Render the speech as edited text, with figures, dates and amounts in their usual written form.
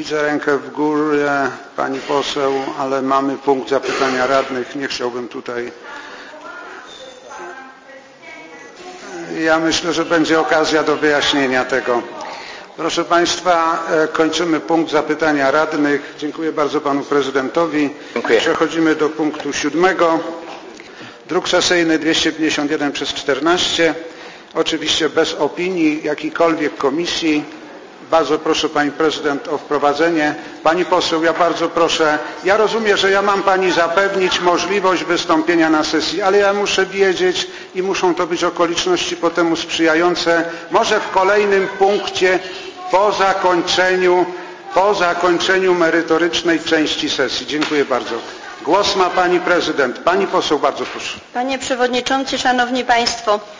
Widzę rękę w górę pani poseł, ale mamy punkt zapytania radnych. Nie chciałbym tutaj. Ja myślę, że będzie okazja do wyjaśnienia tego. Proszę Państwa, kończymy punkt zapytania radnych. Dziękuję bardzo Panu Prezydentowi. Dziękuję. Przechodzimy do punktu 7. Druk sesyjny 250/14. Oczywiście bez opinii jakiejkolwiek komisji. Bardzo proszę Pani Prezydent o wprowadzenie. Pani poseł, ja bardzo proszę. Ja rozumiem, że ja mam Pani zapewnić możliwość wystąpienia na sesji, ale ja muszę wiedzieć i muszą to być okoliczności po temu sprzyjające. Może w kolejnym punkcie po zakończeniu merytorycznej części sesji. Dziękuję bardzo. Głos ma Pani Prezydent. Pani poseł, bardzo proszę. Panie Przewodniczący, Szanowni Państwo!